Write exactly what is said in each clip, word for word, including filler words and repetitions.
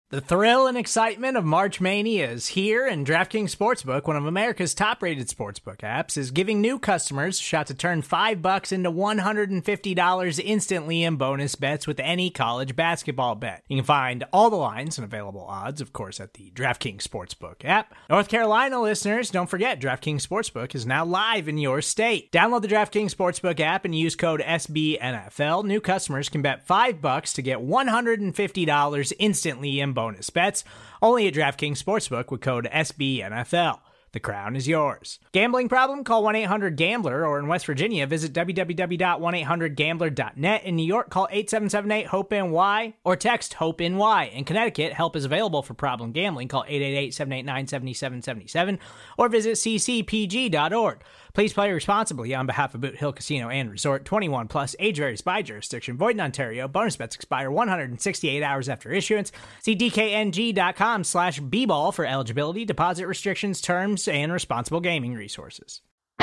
The thrill and excitement of March Mania is here, and DraftKings Sportsbook, one of America's top-rated sportsbook apps, is giving new customers a shot to turn five bucks into one hundred fifty dollars instantly in bonus bets with any college basketball bet. You can find all the lines and available odds, of course, at the DraftKings Sportsbook app. North Carolina listeners, don't forget, DraftKings Sportsbook is now live in your state. Download the DraftKings Sportsbook app and use code S B N F L. New customers can bet five bucks to get one hundred fifty dollars instantly in bonus bets, only at DraftKings Sportsbook with code S B N F L. The crown is yours. Gambling problem? Call one eight hundred gambler, or in West Virginia, visit w w w dot one eight hundred gambler dot net. In New York, call eight seven seven eight hope N Y or text HOPE-NY. In Connecticut, help is available for problem gambling. Call eight eight eight, seven eight nine, seven seven seven seven or visit c c p g dot org. Please play responsibly on behalf of Boot Hill Casino and Resort. twenty-one plus, age varies by jurisdiction. Void in Ontario. Bonus bets expire one hundred sixty-eight hours after issuance. See d k n g dot com slash b ball for eligibility, deposit restrictions, terms, and responsible gaming resources.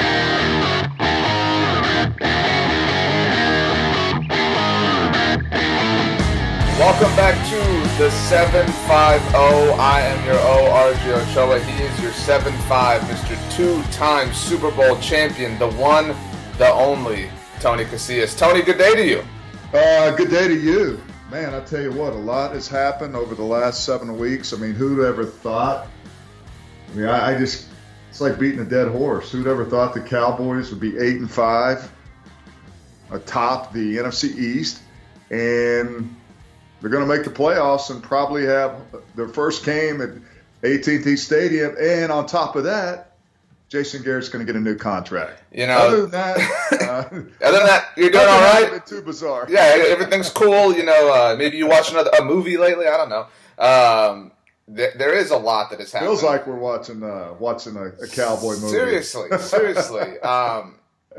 Welcome back to the seven five zero. I am your O, R J Ochoa. He is your seven five, Mister Two-time Super Bowl champion, the one, the only, Tony Casillas. Tony, good day to you. Uh, good day to you. Man, I tell you what, a lot has happened over the last seven weeks. I mean, who'd ever thought? I mean, I, I just, it's like beating a dead horse. Who'd ever thought the Cowboys would be eight and five, atop the N F C East, and they're going to make the playoffs and probably have their first game at A T and T Stadium. And on top of that, Jason Garrett's going to get a new contract. You know, other than that, uh, other than that, you're doing all right. It's too bizarre. Yeah, everything's cool. You know, uh, maybe you watched another a movie lately. I don't know. Um, th- there is a lot that has happened. Feels like we're watching uh, watching a, a cowboy movie. Seriously, seriously. um,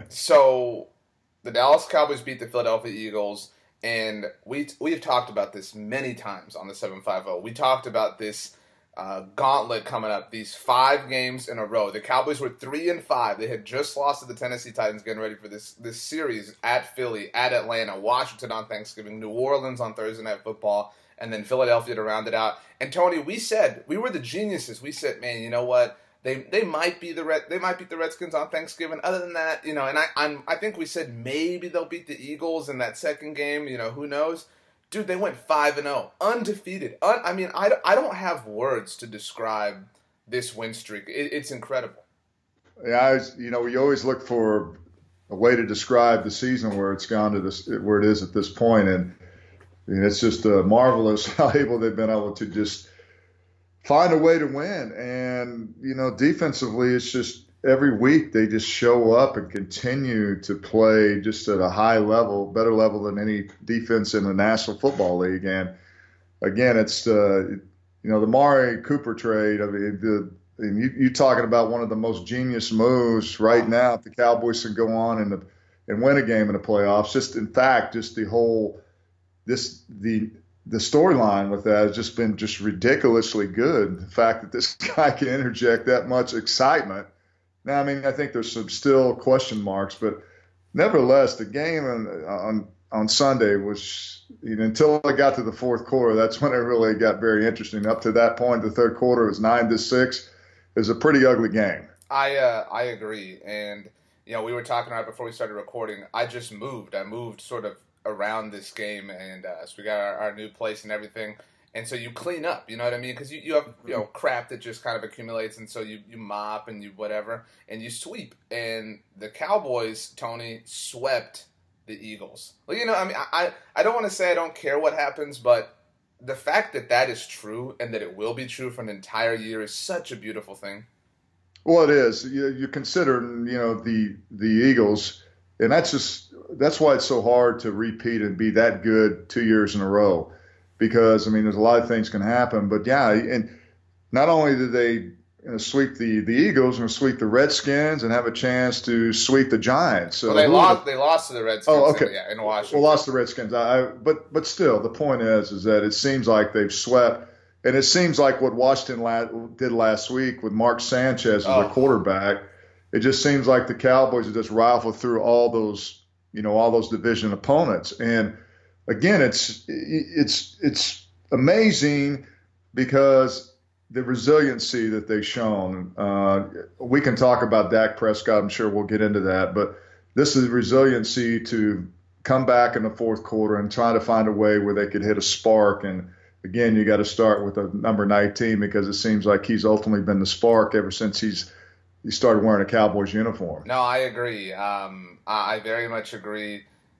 so the Dallas Cowboys beat the Philadelphia Eagles. And we, we've talked about this many times on the seven five zero. We talked about this uh, gauntlet coming up, these five games in a row. The Cowboys were three and five. They had just lost to the Tennessee Titans, getting ready for this, this series at Philly, at Atlanta, Washington on Thanksgiving, New Orleans on Thursday Night Football, and then Philadelphia to round it out. And Tony, we said, we were the geniuses. We said, man, you know what? They they might be the Red they might beat the Redskins on Thanksgiving. Other than that, you know, and I I'm, I think we said maybe they'll beat the Eagles in that second game. You know, who knows? Dude, they went five and zero, undefeated. Un, I mean, I, I don't have words to describe this win streak. It, it's incredible. Yeah, I was, you know, we always look for a way to describe the season where it's gone to this where it is at this point, and I mean, it's just uh, marvelous how able they've been able to just find a way to win. And, you know, defensively, it's just every week they just show up and continue to play just at a high level, better level than any defense in the National Football League. And, again, it's, uh, you know, the Mari Cooper trade, I mean, the, and you, you talking about one of the most genius moves right now if the Cowboys can go on and, the, and win a game in the playoffs. Just, in fact, just the whole – this the – the storyline with that has just been just ridiculously good. The fact that this guy can interject that much excitement. Now, I mean, I think there's some still question marks, but nevertheless, the game on on, on Sunday was, you know, until it got to the fourth quarter, that's when it really got very interesting. Up to that point, the third quarter was nine to six. It was a pretty ugly game. I uh, I agree, and you know, we were talking about it before we started recording. I just moved. I moved sort of around this game, and uh, so we got our, our new place and everything, and so you clean up, you know what I mean, because you, you have, you know, crap that just kind of accumulates, and so you, you mop and you whatever, and you sweep, and the Cowboys, Tony, swept the Eagles. Well, you know, I mean, I, I don't want to say I don't care what happens, but the fact that that is true, and that it will be true for an entire year, is such a beautiful thing. Well, it is. You, you consider, you know, the the Eagles, and that's just, that's why it's so hard to repeat and be that good two years in a row, because, I mean, there's a lot of things can happen. But, yeah, and not only did they, you know, sweep the, the Eagles and sweep the Redskins and have a chance to sweep the Giants. So well, they lost They lost to the Redskins oh, okay. in, yeah, in Washington. Well, lost to the Redskins. I, I, but, but still, the point is is that it seems like they've swept. And it seems like what Washington la- did last week with Mark Sanchez as oh. their quarterback, it just seems like the Cowboys have just rifled through all those – you know, all those division opponents. And again, it's, it's, it's amazing because the resiliency that they've shown. Uh, we can talk about Dak Prescott. I'm sure we'll get into that, but this is resiliency to come back in the fourth quarter and try to find a way where they could hit a spark. And again, you got to start with a number nineteen, because it seems like he's ultimately been the spark ever since he's he started wearing a Cowboys uniform. No, I agree. Um, I, I very much agree.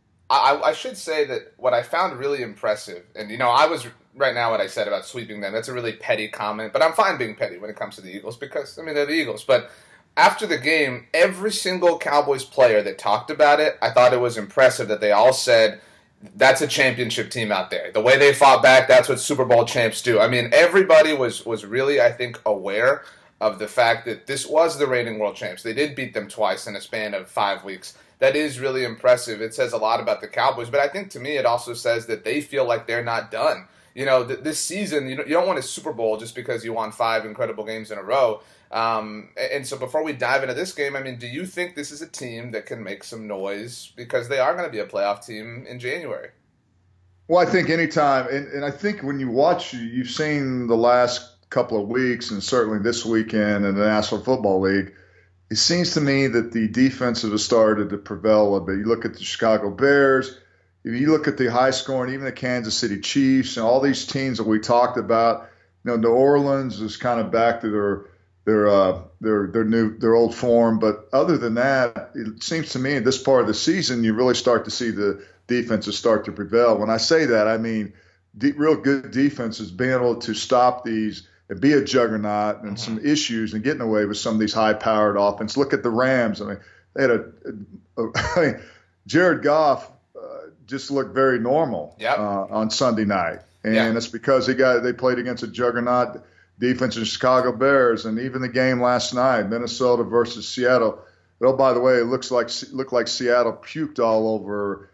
I, I should say that what I found really impressive, and you know, I was right now what I said about sweeping them, that's a really petty comment, but I'm fine being petty when it comes to the Eagles because, I mean, they're the Eagles. But after the game, every single Cowboys player that talked about it, I thought it was impressive that they all said, that's a championship team out there. The way they fought back, that's what Super Bowl champs do. I mean, everybody was, was really, I think, aware of the fact that this was the reigning world champs. They did beat them twice in a span of five weeks. That is really impressive. It says a lot about the Cowboys, but I think to me it also says that they feel like they're not done. You know, th- this season, you, know, you don't win a Super Bowl just because you won five incredible games in a row. Um, and so before we dive into this game, I mean, do you think this is a team that can make some noise? Because they are going to be a playoff team in January. Well, I think anytime, and, and I think when you watch, you've seen the last couple of weeks and certainly this weekend in the National Football League, it seems to me that the defenses have started to prevail a bit. You look at the Chicago Bears, if you look at the high scoring, even the Kansas City Chiefs and all these teams that we talked about, you know, New Orleans is kind of back to their their uh, their their new their old form. But other than that, it seems to me in this part of the season, you really start to see the defenses start to prevail. When I say that, I mean de- real good defenses being able to stop these and be a juggernaut and mm-hmm. some issues and getting away with some of these high-powered offense. Look at the Rams. I mean, they had a, a, a I mean, Jared Goff uh, just looked very normal yep. uh, on Sunday night, and yep. it's because they got they played against a juggernaut defense in Chicago Bears, and even the game last night, Minnesota versus Seattle. Oh, by the way, it looks like looked like Seattle puked all over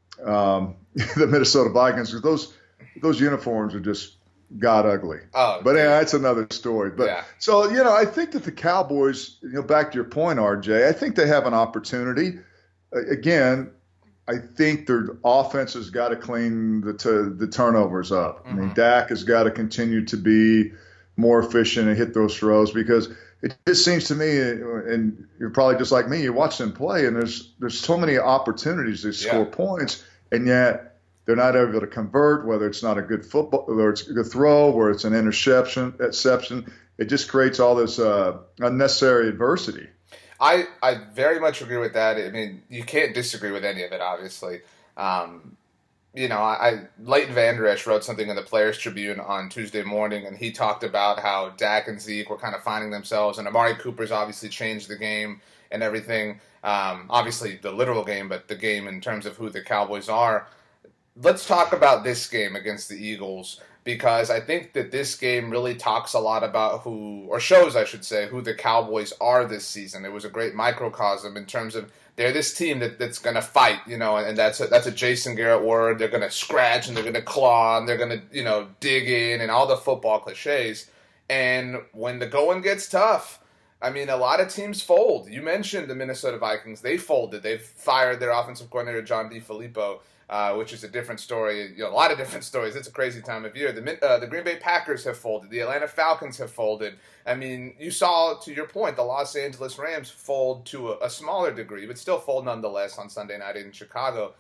um, the Minnesota Vikings, because those those uniforms are just god ugly. Oh, but yeah, that's another story. But yeah. So, you know, I think that the Cowboys, you know, back to your point, R J, I think they have an opportunity. Uh, again, I think their offense has got to clean the t- the turnovers up. Mm-hmm. I mean, Dak has got to continue to be more efficient and hit those throws, because it just seems to me, and you're probably just like me, you watch them play, and there's there's so many opportunities to score yeah. points, and yet they're not able to convert, whether it's not a good football, whether it's a good throw, where it's an interception, exception. It just creates all this uh, unnecessary adversity. I, I very much agree with that. I mean, you can't disagree with any of it, obviously. Um, you know, I, Leighton Vander Esch wrote something in the Players Tribune on Tuesday morning, and he talked about how Dak and Zeke were kind of finding themselves, and Amari Cooper's obviously changed the game and everything. Um, obviously, the literal game, but the game in terms of who the Cowboys are. Let's talk about this game against the Eagles, because I think that this game really talks a lot about who, or shows, I should say, who the Cowboys are this season. It was a great microcosm in terms of they're this team that, that's going to fight, you know, and that's a, that's a Jason Garrett word. They're going to scratch and they're going to claw and they're going to, you know, dig in and all the football cliches. And when the going gets tough, I mean, a lot of teams fold. You mentioned the Minnesota Vikings. They folded. They've fired their offensive coordinator, John DeFilippo. Uh, which is a different story, you know, a lot of different stories. It's a crazy time of year. The uh, the Green Bay Packers have folded. The Atlanta Falcons have folded. I mean, you saw, to your point, the Los Angeles Rams fold to a, a smaller degree, but still fold nonetheless on Sunday night in Chicago.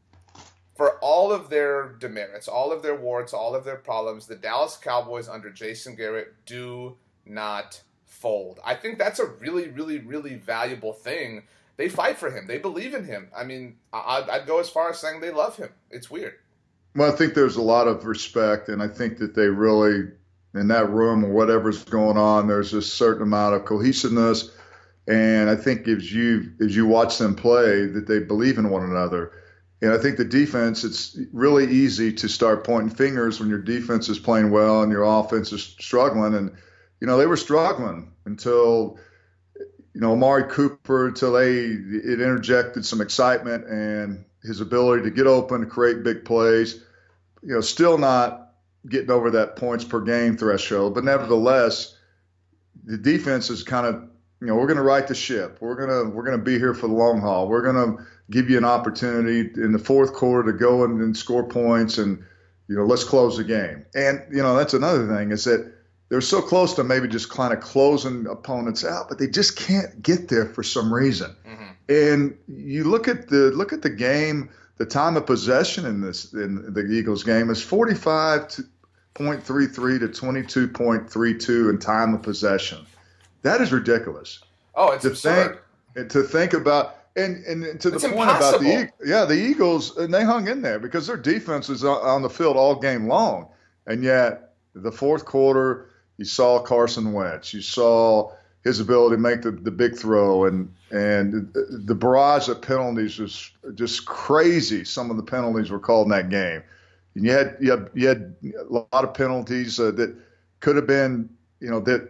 For all of their demerits, all of their warts, all of their problems, the Dallas Cowboys under Jason Garrett do not fold. I think that's a really, really, really valuable thing. They fight for him. They believe in him. I mean, I'd, I'd go as far as saying they love him. It's weird. Well, I think there's a lot of respect, and I think that they really, in that room or whatever's going on, there's a certain amount of cohesiveness. And I think as you as you watch them play, that they believe in one another. And I think the defense, it's really easy to start pointing fingers when your defense is playing well and your offense is struggling. And, you know, they were struggling until – you know, Amari Cooper, until they it interjected some excitement and his ability to get open, to create big plays. You know, still not getting over that points per game threshold, but nevertheless, the defense is kind of, you know, we're going to right the ship. We're gonna we're gonna be here for the long haul. We're going to give you an opportunity in the fourth quarter to go and, and score points, and you know, let's close the game. And, you know, that's another thing is that they're so close to maybe just kind of closing opponents out, but they just can't get there for some reason. Mm-hmm. And you look at the look at the game, the time of possession in this in the Eagles game is forty-five point three three to twenty-two point three two in time of possession. That is ridiculous. Oh, it's to absurd. Think, to think about. And, and to the it's point impossible. about the yeah the Eagles, and they hung in there because their defense was on the field all game long, and yet the fourth quarter you saw Carson Wentz, you saw his ability to make the, the big throw, and and the barrage of penalties was just crazy. Some of the penalties were called in that game, and you had you had, you had a lot of penalties uh, that could have been you know that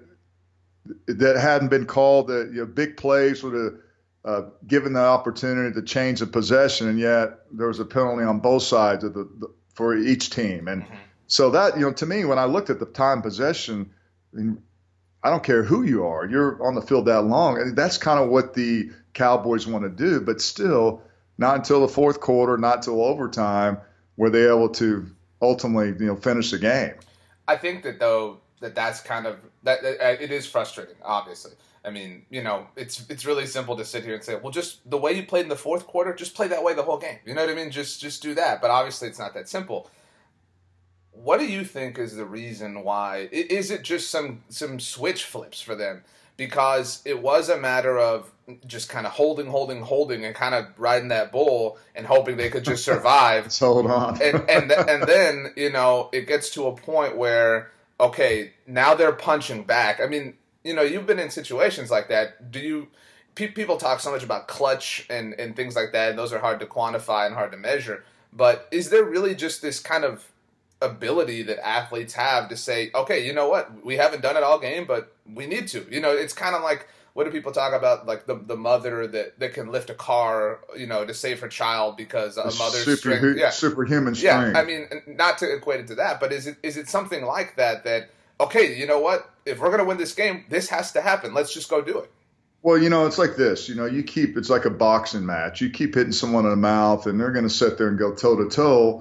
that hadn't been called. That you know big plays would have. Uh, given the opportunity to change the possession, and yet there was a penalty on both sides of the, the for each team. And mm-hmm. so that, you know, to me, when I looked at the time possession, I, mean, I don't care who you are, you're on the field that long. And that's kind of what the Cowboys want to do. But still, not until the fourth quarter, not until overtime, were they able to ultimately, you know, finish the game. I think that, though, that that's kind of that, that it is frustrating, obviously. I mean, you know, it's it's really simple to sit here and say, well, just the way you played in the fourth quarter, just play that way the whole game. You know what I mean? Just just do that. But obviously it's not that simple. What do you think is the reason why? Is it just some, some switch flips for them? Because it was a matter of just kind of holding, holding, holding, and kind of riding that bull and hoping they could just survive. Let's hold on. and, and, and then, you know, it gets to a point where, okay, now they're punching back. I mean, you know, you've been in situations like that. Do you pe- people talk so much about clutch and, and things like that, and those are hard to quantify and hard to measure. But is there really just this kind of ability that athletes have to say, okay, you know what, we haven't done it all game, but we need to? You know, it's kind of like, what do people talk about, like the the mother that, that can lift a car, you know, to save her child because a mother's super, strength. Yeah. Superhuman strength. Yeah, I mean, not to equate it to that, but is it is it something like that that, okay, you know what? If we're going to win this game, this has to happen. Let's just go do it. Well, you know, it's like this. You know, you keep – it's like a boxing match. You keep hitting someone in the mouth, and they're going to sit there and go toe-to-toe.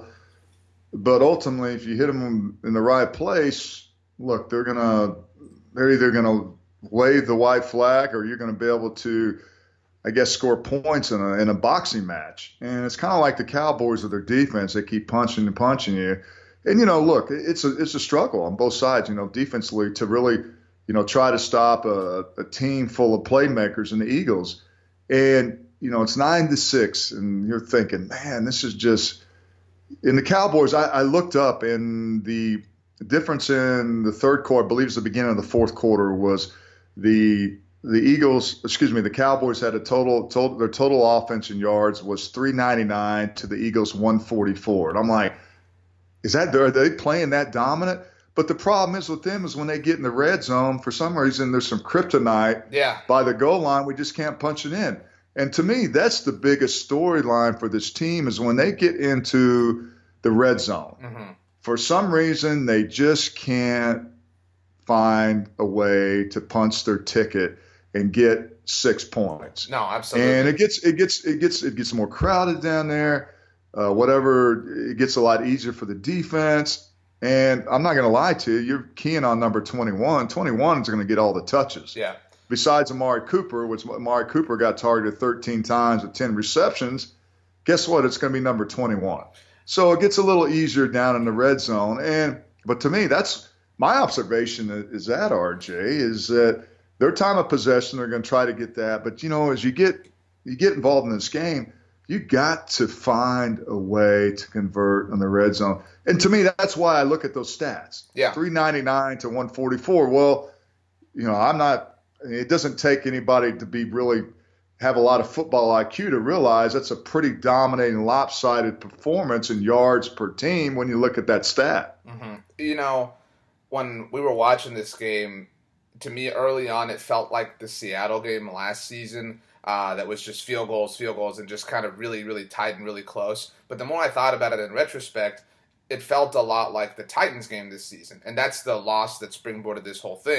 But ultimately, if you hit them in the right place, look, they're going to – they're either going to wave the white flag or you're going to be able to, I guess, score points in a, in a boxing match. And it's kind of like the Cowboys with their defense. They keep punching and punching you. And, you know, look, it's a it's a struggle on both sides, you know, defensively to really, you know, try to stop a, a team full of playmakers in the Eagles. And, you know, it's nine to six, and you're thinking, man, this is just – in the Cowboys, I, I looked up, and the difference in the third quarter, I believe it's the beginning of the fourth quarter, was the the Eagles – excuse me, the Cowboys had a total, total – their total offense in yards was three ninety-nine to the Eagles one forty-four. And I'm like – Is that are they playing that dominant? But the problem is with them is when they get in the red zone, for some reason there's some kryptonite yeah. by the goal line. We just can't punch it in. And to me, that's the biggest storyline for this team is when they get into the red zone. Mm-hmm. For some reason, they just can't find a way to punch their ticket and get six points. No, absolutely. And it gets it gets it gets it gets more crowded down there. Uh, whatever, it gets a lot easier for the defense. And I'm not going to lie to you, you're keying on number twenty-one. twenty-one is going to get all the touches. Yeah. Besides Amari Cooper, which Amari Cooper got targeted thirteen times with ten receptions, guess what? It's going to be number twenty-one. So it gets a little easier down in the red zone. And but to me, that's my observation is that, R J, is that their time of possession, they're going to try to get that. But, you know, as you get you get involved in this game, you got to find a way to convert in the red zone. And to me, that's why I look at those stats. Yeah. three ninety-nine to one forty-four. Well, you know, I'm not – it doesn't take anybody to be really have a lot of football I Q to realize that's a pretty dominating, lopsided performance in yards per team when you look at that stat. Mm-hmm. You know, when we were watching this game, to me early on it felt like the Seattle game last season. Uh, that was just field goals, field goals, and just kind of really, really tight and really close. But the more I thought about it in retrospect, it felt a lot like the Titans game this season. And that's the loss that springboarded this whole thing.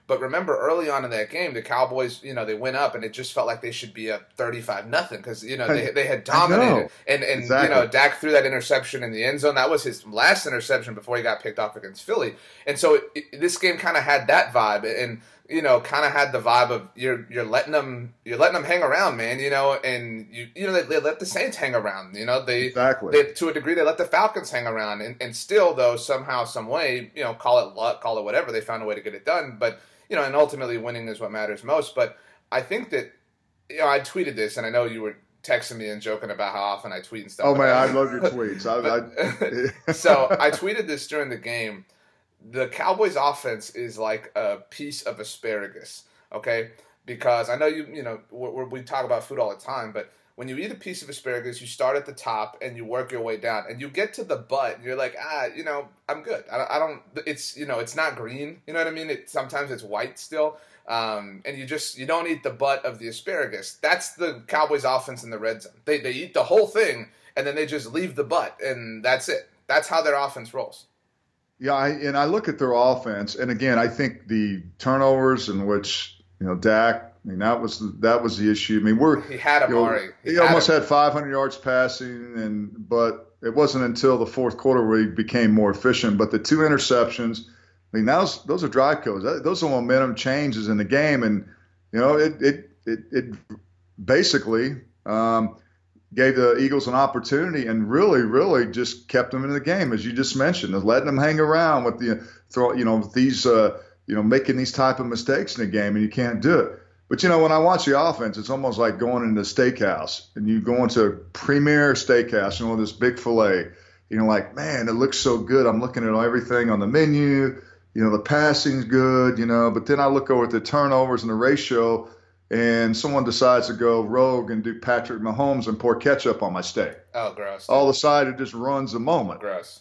But remember, early on in that game, the Cowboys, you know, they went up, and it just felt like they should be up thirty-five nothing because, you know, they they had dominated. And, and exactly. you know, Dak threw that interception in the end zone. That was his last interception before he got picked off against Philly. And so it, it, this game kind of had that vibe, and you know, kind of had the vibe of you're you're letting them you're letting them hang around, man. You know, and you you know they, they let the Saints hang around. You know, they exactly they, to a degree they let the Falcons hang around, and, and still though somehow some way, you know, call it luck, call it whatever, they found a way to get it done. But you know, and ultimately winning is what matters most. But I think that, you know, I tweeted this, and I know you were texting me and joking about how often I tweet and stuff. Oh man, I love your tweets. I, I, so I tweeted this during the game. The Cowboys offense is like a piece of asparagus, okay? Because I know you, you know, we're, we talk about food all the time, but when you eat a piece of asparagus, you start at the top and you work your way down, and you get to the butt, and you're like, ah, you know, I'm good. I, I don't. It's, you know, it's not green. You know what I mean? It sometimes it's white still, um, and you just you don't eat the butt of the asparagus. That's the Cowboys offense in the red zone. They they eat the whole thing, and then they just leave the butt, and that's it. That's how their offense rolls. Yeah, I, and I look at their offense, and again, I think the turnovers in which, you know, Dak, I mean, that was the, that was the issue. I mean, we're he had Amari. You know, he he had almost him. had five hundred yards passing, and but it wasn't until the fourth quarter where he became more efficient. But the two interceptions, I mean, those those are drive kills. Those are momentum changes in the game, and you know, it it it, it basically. Um, gave the Eagles an opportunity and really, really just kept them in the game, as you just mentioned, letting them hang around with the throw, you know, these, uh, you know, making these type of mistakes in the game, and you can't do it. But you know, when I watch the offense, it's almost like going into a steakhouse, and you go into a premier steakhouse, you know, this big fillet. You know, like, man, it looks so good. I'm looking at everything on the menu. You know, the passing's good. You know, but then I look over at the turnovers and the ratio. And someone decides to go rogue and do Patrick Mahomes and pour ketchup on my steak. Oh, gross. All of a sudden, it just runs the moment. Gross.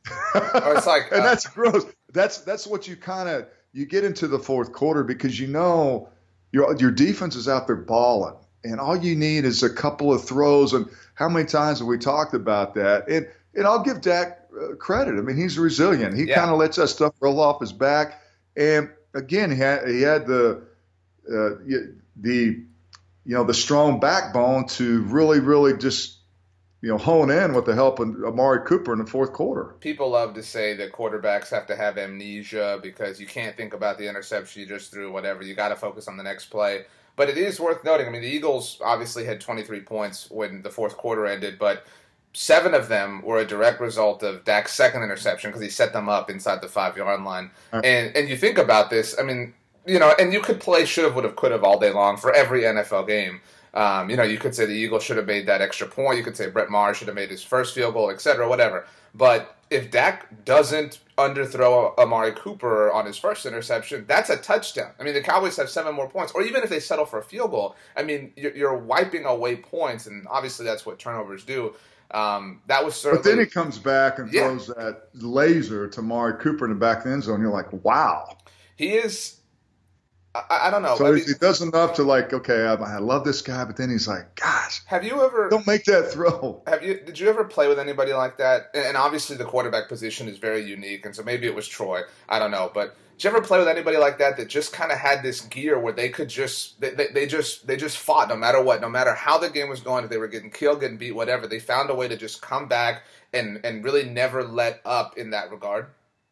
Or it's like, and uh, that's gross. That's that's what you kind of you get into the fourth quarter because you know your your defense is out there balling, and all you need is a couple of throws. And how many times have we talked about that? And and I'll give Dak uh, credit. I mean, he's resilient. He yeah. kind of lets that stuff roll off his back. And again, he had he had the. Uh, the you know the strong backbone to really really just you know hone in with the help of Amari Cooper in the fourth quarter. People love to say that quarterbacks have to have amnesia because you can't think about the interception you just threw, whatever. You got to focus on the next play. But it is worth noting, I mean, the Eagles obviously had twenty-three points when the fourth quarter ended, but seven of them were a direct result of Dak's second interception because he set them up inside the five-yard line. Right. And and you think about this, I mean, you know, and you could play should have, would have, could have all day long for every N F L game. Um, you know, you could say the Eagles should have made that extra point. You could say Brett Maher should have made his first field goal, et cetera, whatever. But if Dak doesn't underthrow Amari Cooper on his first interception, that's a touchdown. I mean, the Cowboys have seven more points. Or even if they settle for a field goal, I mean, you're, you're wiping away points, and obviously that's what turnovers do. Um, that was certainly. But then he comes back and yeah. throws that laser to Amari Cooper in the back of the end zone. You're like, wow. He is. I, I don't know. So I mean, he does enough to like, okay, I, I love this guy, but then he's like, gosh, have you ever don't make that throw? Have you? Did you ever play with anybody like that? And, and obviously, the quarterback position is very unique, and so maybe it was Troy. I don't know, but did you ever play with anybody like that that just kind of had this gear where they could just they, they, they just they just fought no matter what, no matter how the game was going, if they were getting killed, getting beat, whatever, they found a way to just come back and and really never let up in that regard.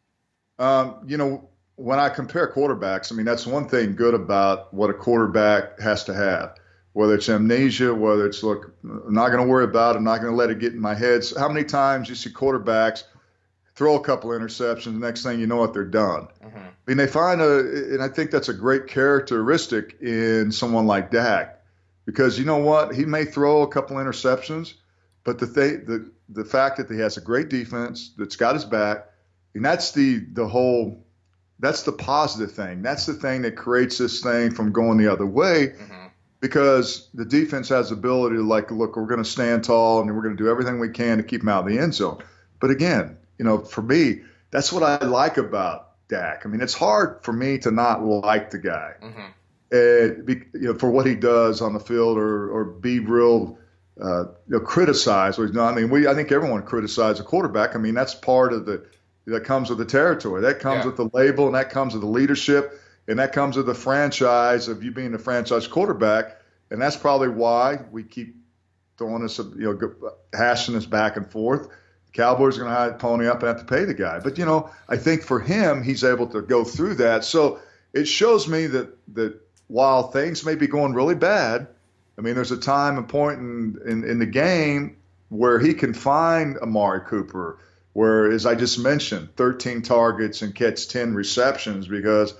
Um, you know. When I compare quarterbacks, I mean, that's one thing good about what a quarterback has to have, whether it's amnesia, whether it's, look, I'm not going to worry about it, I'm not going to let it get in my head. So how many times you see quarterbacks throw a couple interceptions, the next thing you know what, they're done. Mm-hmm. I mean, they find a, and I think that's a great characteristic in someone like Dak, because you know what, he may throw a couple interceptions, but the th- the the fact that he has a great defense that's got his back, and that's the the whole. That's the positive thing. That's the thing that creates this thing from going the other way, mm-hmm. because the defense has the ability to, like, look, we're going to stand tall and we're going to do everything we can to keep him out of the end zone. But again, you know, for me, that's what I like about Dak. I mean, it's hard for me to not like the guy, mm-hmm. uh, be, you know, for what he does on the field, or or be real, uh, you know, criticized. I mean, we I think everyone criticizes a quarterback. I mean, that's part of the. That comes with the territory. That comes yeah. with the label, and that comes with the leadership. And that comes with the franchise of you being the franchise quarterback. And that's probably why we keep throwing us, you know, hashing this back and forth. The Cowboys are going to have to pony up and have to pay the guy. But, you know, I think for him, he's able to go through that. So it shows me that, that while things may be going really bad, I mean, there's a time and point in, in, in the game where he can find Amari Cooper, where, as I just mentioned, thirteen targets and catch ten receptions. Because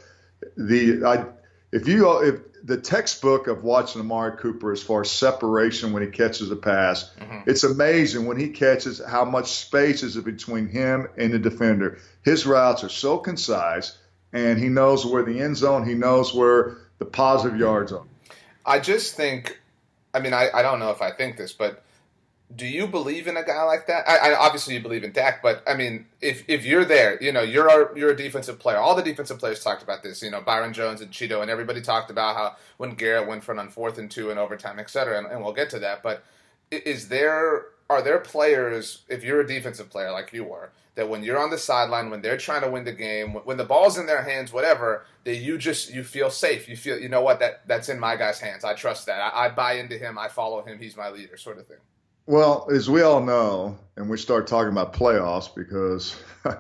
the I, if you if the textbook of watching Amari Cooper as far as separation when he catches a pass, mm-hmm. it's amazing when he catches how much space is between him and the defender. His routes are so concise, and he knows where the end zone, he knows where the positive yards are. I just think, I mean, I, I don't know if I think this, but do you believe in a guy like that? I, I obviously you believe in Dak, but I mean, if if you're there, you know, you're a, you're a defensive player. All the defensive players talked about this. You know, Byron Jones and Cheeto and everybody talked about how when Garrett went for an on fourth and two in overtime, et cetera, and, and we'll get to that. But is there are there players, if you're a defensive player like you were, that when you're on the sideline, when they're trying to win the game, when the ball's in their hands, whatever, that you just you feel safe. You feel, you know what, that that's in my guy's hands. I trust that. I, I buy into him. I follow him. He's my leader, sort of thing. Well, as we all know, and we start talking about playoffs because uh,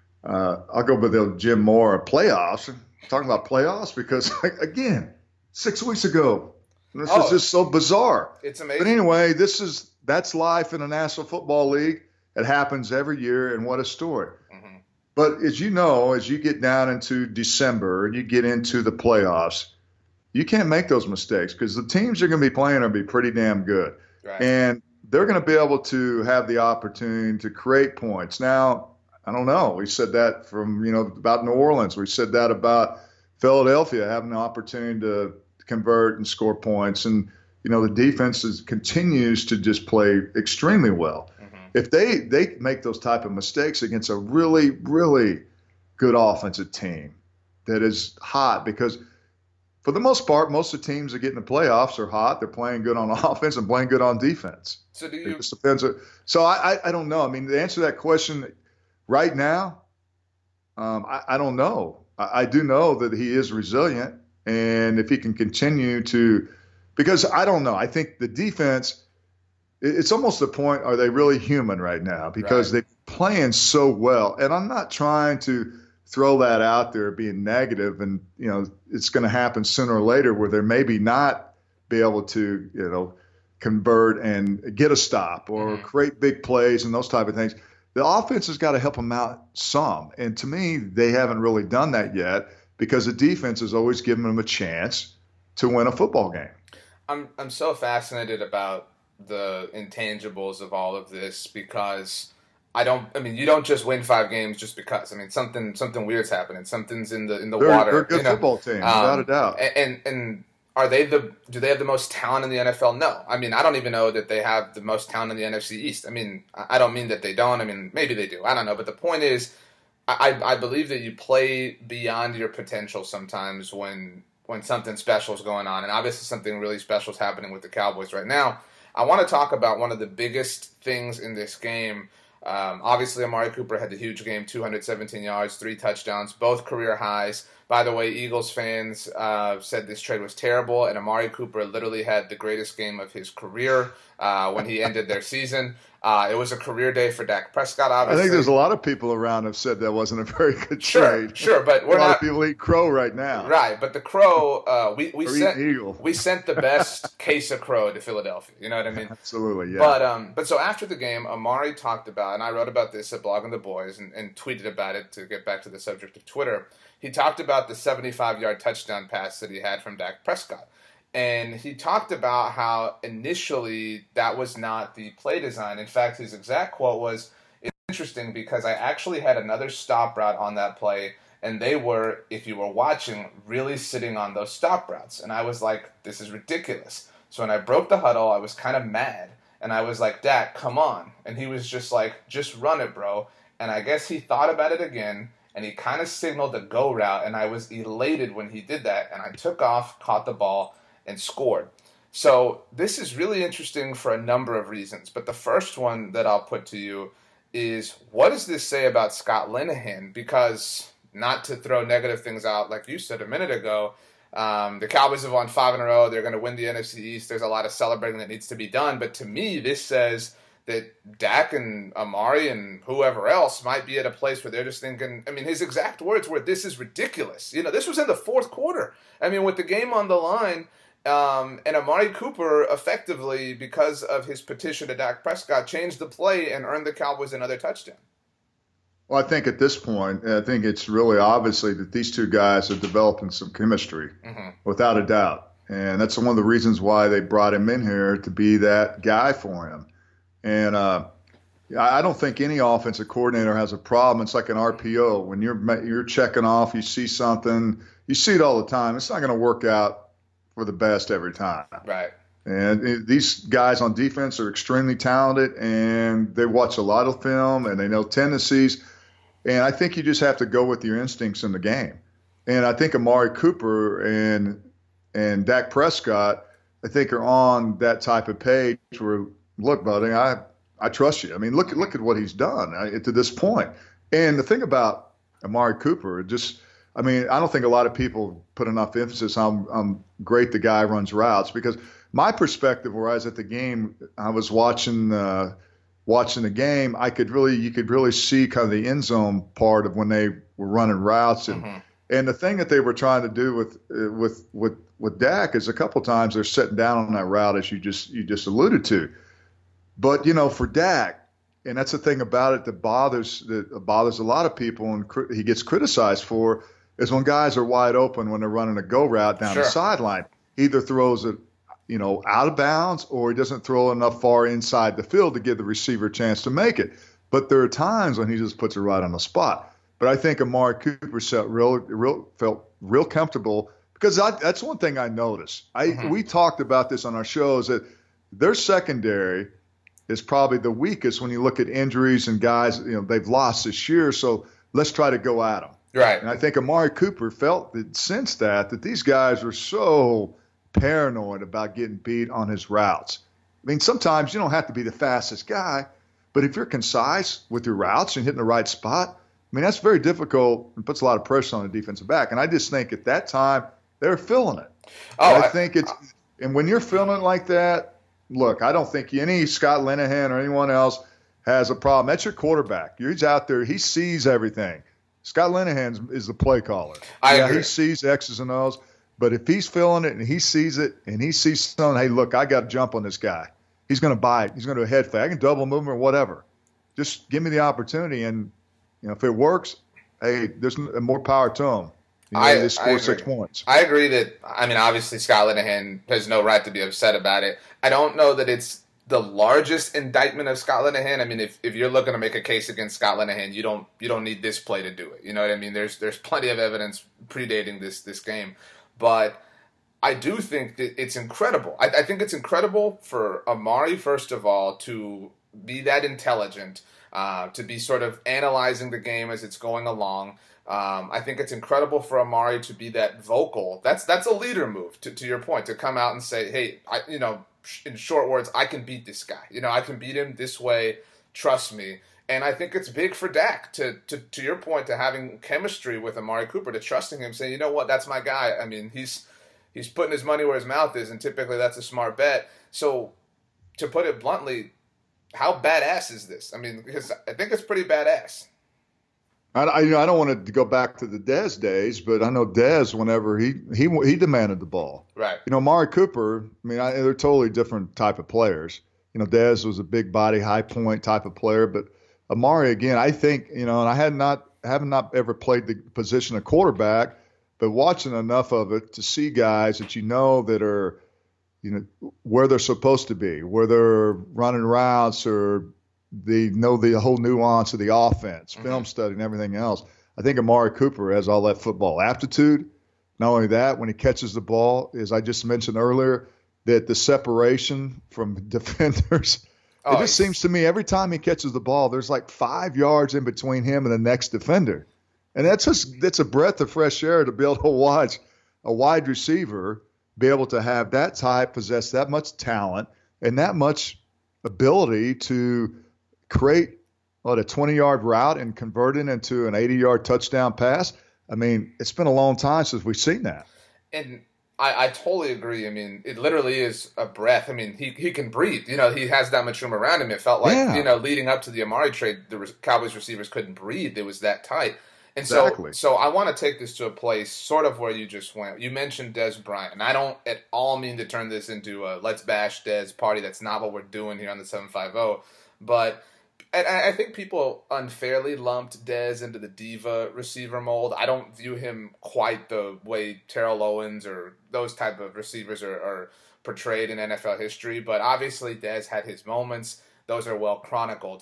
I'll go with the Jim Moore playoffs, talking about playoffs because, again, six weeks ago, this oh, is just so bizarre. It's amazing. But anyway, this is that's life in the National Football League. It happens every year, and what a story. Mm-hmm. But as you know, as you get down into December and you get into the playoffs, you can't make those mistakes because the teams you're going to be playing are going to be pretty damn good. Right. And they're going to be able to have the opportunity to create points. Now, I don't know. We said that from, you know, about New Orleans. We said that about Philadelphia having the opportunity to convert and score points. And, you know, the defense is, continues to just play extremely well. Mm-hmm. If they, they make those type of mistakes against a really, really good offensive team that is hot, because for the most part, most of the teams that get in the playoffs are hot. They're playing good on offense and playing good on defense. So do you? It just depends. So I, I, I don't know. I mean, to answer that question right now, um, I, I don't know. I, I do know that he is resilient, and if he can continue to, because I don't know. I think the defense, it, it's almost the point, are they really human right now? Because right. they're playing so well. And I'm not trying to throw that out there being negative, and you know it's going to happen sooner or later where they maybe not be able to you know convert and get a stop or mm-hmm. create big plays and those type of things. The offense has got to help them out some, and to me they haven't really done that yet because the defense has always given them a chance to win a football game. I'm I'm so fascinated about the intangibles of all of this because I don't. I mean, you don't just win five games just because. I mean, something something weird's happening. Something's in the in the they're, water. They're a good you know? football team, um, without a doubt. And, and and are they the? Do they have the most talent in the N F L? No. I mean, I don't even know that they have the most talent in the N F C East. I mean, I don't mean that they don't. I mean, maybe they do. I don't know. But the point is, I I believe that you play beyond your potential sometimes when when something special is going on, and obviously something really special is happening with the Cowboys right now. I want to talk about one of the biggest things in this game. Um, obviously, Amari Cooper had the huge game, two hundred seventeen yards, three touchdowns, both career highs. By the way, Eagles fans uh, said this trade was terrible, and Amari Cooper literally had the greatest game of his career uh, when he ended their season. Uh, it was a career day for Dak Prescott, obviously. I think there's a lot of people around have said that wasn't a very good sure, trade. Sure, but we're a lot not. of people eat crow right now. Right, but the crow, uh, we we or sent eagle. we sent the best case of crow to Philadelphia. You know what I mean? Absolutely, yeah. But um, but so after the game, Amari talked about, and I wrote about this at Blogging the Boys and, and tweeted about it to get back to the subject of Twitter. He talked about the seventy-five-yard touchdown pass that he had from Dak Prescott. And he talked about how initially that was not the play design. In fact, his exact quote was, "It's interesting because I actually had another stop route on that play, and they were, if you were watching, really sitting on those stop routes." And I was like, this is ridiculous. So when I broke the huddle, I was kind of mad. And I was like, "Dak, come on." And he was just like, "Just run it, bro." And I guess he thought about it again, and he kind of signaled a go route, and I was elated when he did that. And I took off, caught the ball, and scored. So this is really interesting for a number of reasons. But the first one that I'll put to you is, what does this say about Scott Linehan? Because not to throw negative things out, like you said a minute ago, um, the Cowboys have won five in a row. They're going to win the N F C East. There's a lot of celebrating that needs to be done. But to me, this says that Dak and Amari and whoever else might be at a place where they're just thinking, I mean, his exact words were, this is ridiculous. You know, this was in the fourth quarter. I mean, with the game on the line, um, and Amari Cooper effectively, because of his petition to Dak Prescott, changed the play and earned the Cowboys another touchdown. Well, I think at this point, I think it's really obviously that these two guys are developing some chemistry, mm-hmm. without a doubt. And that's one of the reasons why they brought him in here, to be that guy for him. And uh, I don't think any offensive coordinator has a problem. It's like an R P O. When you're you're checking off, you see something, you see it all the time. It's not going to work out for the best every time. Right. And these guys on defense are extremely talented, and they watch a lot of film, and they know tendencies. And I think you just have to go with your instincts in the game. And I think Amari Cooper and and Dak Prescott, I think, are on that type of page where, look, buddy, I, I trust you. I mean, look, look at what he's done uh, to this point. And the thing about Amari Cooper, just, I mean, I don't think a lot of people put enough emphasis on how great the guy runs routes, because my perspective, where I was at the game, I was watching uh, watching the game, I could really, you could really see kind of the end zone part of when they were running routes. And, mm-hmm. and the thing that they were trying to do with, uh, with, with, with Dak is a couple times they're sitting down on that route, as you just, you just alluded to. But, you know, for Dak, and that's the thing about it that bothers that bothers a lot of people, and cr- he gets criticized for, is when guys are wide open when they're running a go route down sure. the sideline. He either throws it, you know, out of bounds, or he doesn't throw enough far inside the field to give the receiver a chance to make it. But there are times when he just puts it right on the spot. But I think Amari Cooper felt real, real, felt real comfortable, because I, that's one thing I noticed. I mm-hmm. We talked about this on our shows, that their secondary is probably the weakest when you look at injuries and guys, you know, they've lost this year. So let's try to go at them. Right. And I think Amari Cooper felt that, since that, that these guys were so paranoid about getting beat on his routes. I mean, sometimes you don't have to be the fastest guy, but if you're concise with your routes and hitting the right spot, I mean, that's very difficult and puts a lot of pressure on the defensive back. And I just think at that time they were feeling it. Oh, I, I think it's – and when you're feeling it like that, look, I don't think any Scott Linehan or anyone else has a problem. That's your quarterback. He's out there. He sees everything. Scott Linehan is the play caller. I yeah, agree. He sees X's and O's. But if he's feeling it and he sees it and he sees something, hey, look, I got to jump on this guy. He's going to bite. He's going to do a head fake. I can double move him or whatever. Just give me the opportunity. And, you know, if it works, hey, there's more power to him. You know, I, they score I six points. I agree that, I mean, obviously Scott Linehan has no right to be upset about it. I don't know that it's the largest indictment of Scott Linehan. I mean, if, if you're looking to make a case against Scott Linehan, you don't you don't need this play to do it. You know what I mean? There's there's plenty of evidence predating this this game. But I do think that it's incredible. I, I think it's incredible for Amari, first of all, to be that intelligent, uh, to be sort of analyzing the game as it's going along. Um, I think it's incredible for Amari to be that vocal. That's that's a leader move, to, to your point, to come out and say, hey, I, you know, in short words, I can beat this guy. You know, I can beat him this way. Trust me. And I think it's big for Dak, to, to, to your point, to having chemistry with Amari Cooper, to trusting him, saying, you know what, that's my guy. I mean, he's he's putting his money where his mouth is, and typically that's a smart bet. So, to put it bluntly, how badass is this? I mean, because I think it's pretty badass. I, I, you know, I don't want to go back to the Dez days, but I know Dez, whenever he he he demanded the ball. Right. You know, Amari Cooper, I mean, I, they're totally different type of players. You know, Dez was a big body, high point type of player, but Amari, again, I think, you know, and I had not, have not ever played the position of quarterback, but watching enough of it to see guys that you know that are, you know, where they're supposed to be, where they're running routes, or they know the whole nuance of the offense, mm-hmm. film study and everything else. I think Amari Cooper has all that football aptitude. Not only that, when he catches the ball, as I just mentioned earlier, that the separation from defenders – It oh, just seems to me every time he catches the ball, there's like five yards in between him and the next defender. And that's just that's a breath of fresh air to be able to watch a wide receiver be able to have that type, possess that much talent and that much ability to create what, a twenty-yard route and convert it into an eighty-yard touchdown pass. I mean, it's been a long time since we've seen that. And I, I totally agree. I mean, it literally is a breath. I mean, he, he can breathe. You know, he has that much room around him. It felt like, yeah. you know, leading up to the Amari trade, the Cowboys receivers couldn't breathe. It was that tight. And exactly. so, so I want to take this to a place sort of where you just went. You mentioned Dez Bryant. And I don't at all mean to turn this into a let's bash Dez party. That's not what we're doing here on the seven fifty. But and I think people unfairly lumped Dez into the diva receiver mold. I don't view him quite the way Terrell Owens or those type of receivers are, are portrayed in N F L history. But obviously Dez had his moments. Those are well chronicled.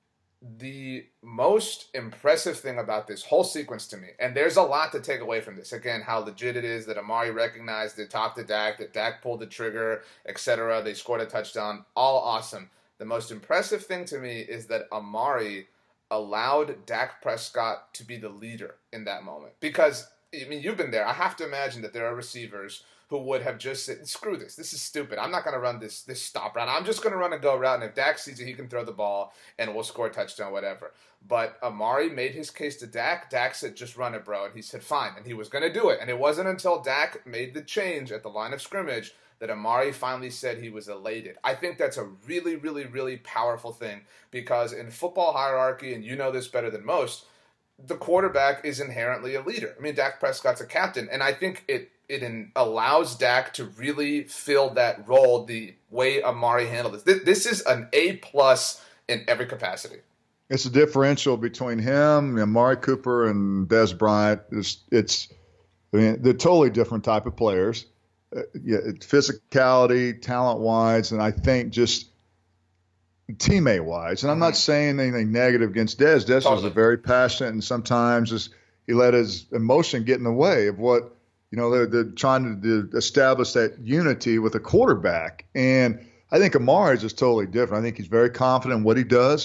The most impressive thing about this whole sequence to me, and there's a lot to take away from this, again, how legit it is that Amari recognized it, talked to Dak, that Dak pulled the trigger, et cetera. They scored a touchdown. All awesome. The most impressive thing to me is that Amari allowed Dak Prescott to be the leader in that moment. Because, I mean, you've been there. I have to imagine that there are receivers who would have just said, screw this. This is stupid. I'm not going to run this this stop route. I'm just going to run a go route, and if Dak sees it, he can throw the ball, and we'll score a touchdown, whatever. But Amari made his case to Dak. Dak said, just run it, bro. And he said, fine. And he was going to do it. And it wasn't until Dak made the change at the line of scrimmage that Amari finally said he was elated. I think that's a really, really, really powerful thing because in football hierarchy, and you know this better than most, the quarterback is inherently a leader. I mean, Dak Prescott's a captain, and I think it it in, allows Dak to really fill that role the way Amari handled this. This, this is an A plus in every capacity. It's a differential between him, Amari Cooper, and Dez Bryant. It's, it's I mean, they're totally different type of players. Uh, yeah, physicality, talent-wise, and I think just teammate-wise. And I'm mm-hmm. not saying anything negative against Dez. Dez totally. was a very passionate, and sometimes just, he let his emotion get in the way of what, you know, they're, they're trying to, to establish that unity with a quarterback. And I think Amari is just totally different. I think he's very confident in what he does.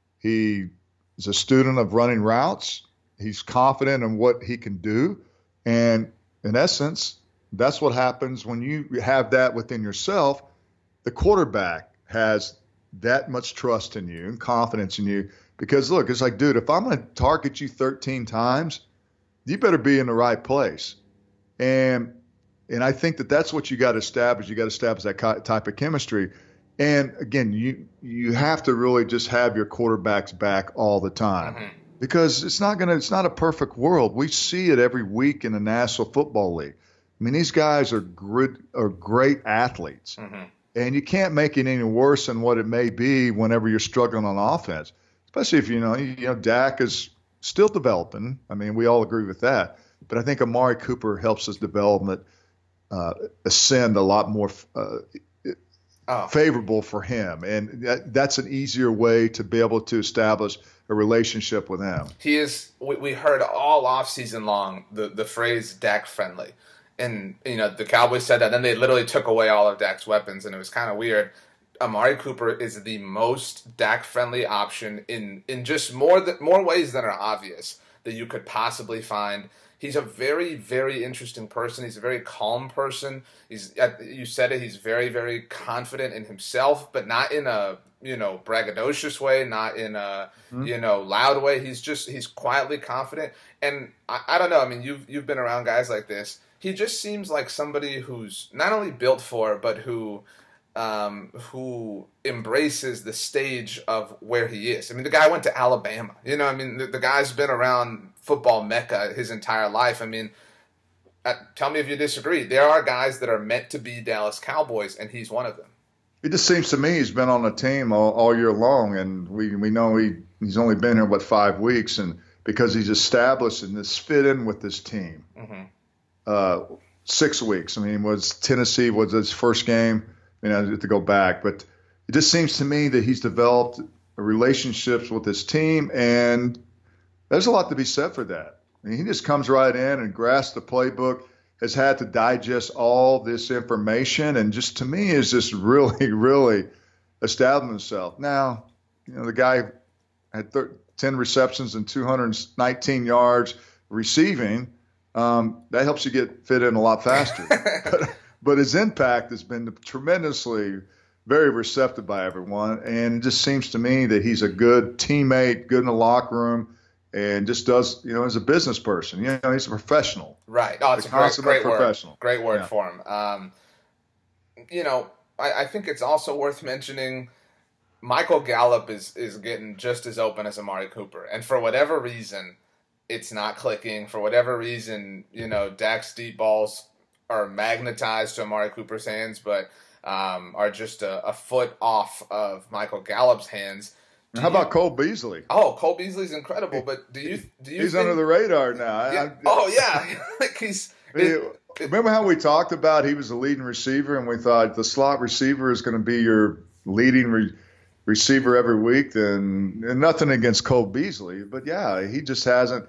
He is a student of running routes. He's confident in what he can do. And in essence, that's what happens when you have that within yourself. The quarterback has that much trust in you and confidence in you because, look, it's like, dude, if I'm going to target you thirteen times, you better be in the right place. And and I think that that's what you got to establish. You got to establish that type of chemistry. And, again, you you have to really just have your quarterbacks back all the time mm-hmm. because it's not going to it's not a perfect world. We see it every week in the National Football League. I mean, these guys are good, are great athletes, mm-hmm. and you can't make it any worse than what it may be whenever you're struggling on offense, especially if you know you know Dak is still developing. I mean, we all agree with that, but I think Amari Cooper helps his development uh, ascend a lot more uh, oh. favorable for him, and that, that's an easier way to be able to establish a relationship with him. He is. We, we heard all offseason long the the phrase Dak friendly. And, you know, the Cowboys said that. Then they literally took away all of Dak's weapons, and it was kind of weird. Amari Cooper is the most Dak-friendly option in, in just more th- more ways than are obvious that you could possibly find. He's a very, very interesting person. He's a very calm person. He's you said it. He's very, very confident in himself, but not in a, you know, braggadocious way, not in a, mm-hmm. you know, loud way. He's just he's quietly confident. And I, I don't know. I mean, you've you've been around guys like this. He just seems like somebody who's not only built for, but who um, who embraces the stage of where he is. I mean, the guy went to Alabama. You know, I mean, the, the guy's been around football mecca his entire life. I mean, uh, tell me if you disagree. There are guys that are meant to be Dallas Cowboys, and he's one of them. It just seems to me he's been on the team all, all year long, and we, we know he, he's only been here, what, five weeks, and because he's established and this fit in with this team. Mm-hmm. Uh, six weeks. I mean, was Tennessee was his first game. I mean, I have to go back, but it just seems to me that he's developed relationships with his team, and there's a lot to be said for that. I mean, he just comes right in and grasps the playbook, has had to digest all this information, and just to me is just really, really established himself. Now, you know, the guy had ten receptions and two hundred nineteen yards receiving. Um, that helps you get fit in a lot faster. but, but his impact has been tremendously very receptive by everyone. And it just seems to me that he's a good teammate, good in the locker room. and just does, you know, as a business person. You know, he's a professional. Right. Oh, it's a great, great professional. word. Great word yeah. for him. Um, you know, I, I think it's also worth mentioning Michael Gallup is, is getting just as open as Amari Cooper. And for whatever reason, it's not clicking. For whatever reason, you know, Dak's deep balls are magnetized to Amari Cooper's hands, but um, are just a, a foot off of Michael Gallup's hands. Do How you, about Cole Beasley? Oh, Cole Beasley's incredible, but do you do you He's think, under the radar now. Yeah, I, oh yeah, like he's. It, it, remember how we talked about he was the leading receiver, and we thought the slot receiver is going to be your leading re, receiver every week. Then and nothing against Cole Beasley, but yeah, he just hasn't.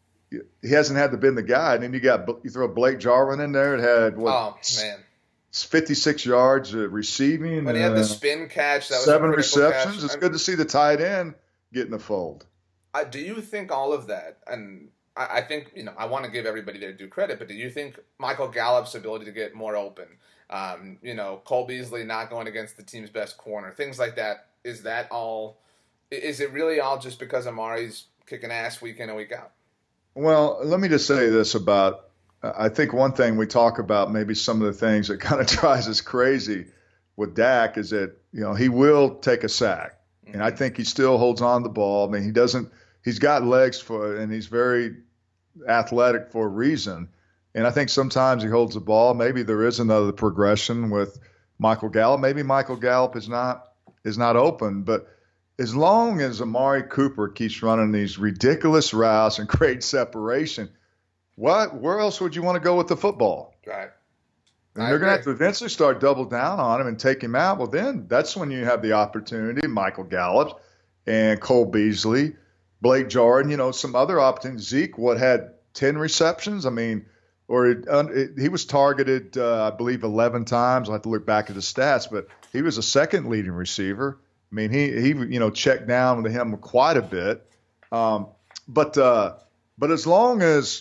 He hasn't had to been the guy. And then you got you throw Blake Jarwin in there. It had what? Oh man. fifty-six yards uh, receiving. When he had the spin catch, that was seven a receptions. Catch. It's I, good to see the tight end get in the fold. I, do you think all of that, and I, I think, you know, I want to give everybody their due credit, but do you think Michael Gallup's ability to get more open, um, you know, Cole Beasley not going against the team's best corner, things like that, is that all, is it really all just because Amari's kicking ass week in and week out? Well, let me just say this about I think one thing we talk about, maybe some of the things that kind of drives us crazy with Dak is that, you know, he will take a sack. Mm-hmm. And I think he still holds on to the ball. I mean, he doesn't – he's got legs for it, and he's very athletic for a reason. And I think sometimes he holds the ball. Maybe there is another progression with Michael Gallup. Maybe Michael Gallup is not is not open. But as long as Amari Cooper keeps running these ridiculous routes and great separation – What? Where else would you want to go with the football? Right. And you're going to have to eventually start double down on him and take him out. Well, then that's when you have the opportunity, Michael Gallup and Cole Beasley, Blake Jarwin, you know, some other opportunities. Zeke, what, had ten receptions? I mean, or it, it, he was targeted, uh, I believe, eleven times. I'll have to look back at the stats, but he was a second leading receiver. I mean, he, he you know, checked down to him quite a bit. Um, but uh, but as long as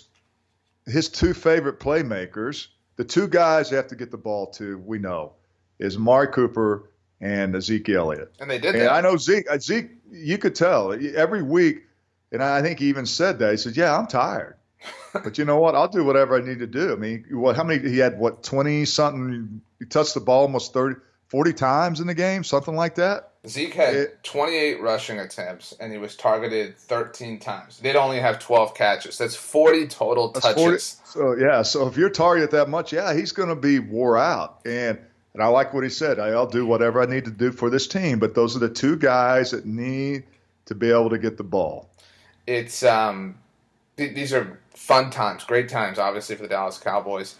his two favorite playmakers, the two guys they have to get the ball to, we know, is Amari Cooper and Ezekiel Elliott. And they did and that. I know Zeke, Zeke, you could tell every week, and I think he even said that. He said, yeah, I'm tired. But you know what? I'll do whatever I need to do. I mean, what? How many? He had, what, twenty-something? He touched the ball almost thirty, forty times in the game, something like that. Zeke had it, twenty-eight rushing attempts, and he was targeted thirteen times. They'd only have twelve catches. That's forty total touches. forty, so, yeah, so if you're targeted that much, yeah, he's going to be wore out. And and I like what he said. I'll do whatever I need to do for this team. But those are the two guys that need to be able to get the ball. It's um, th- These are fun times, great times, obviously, for the Dallas Cowboys.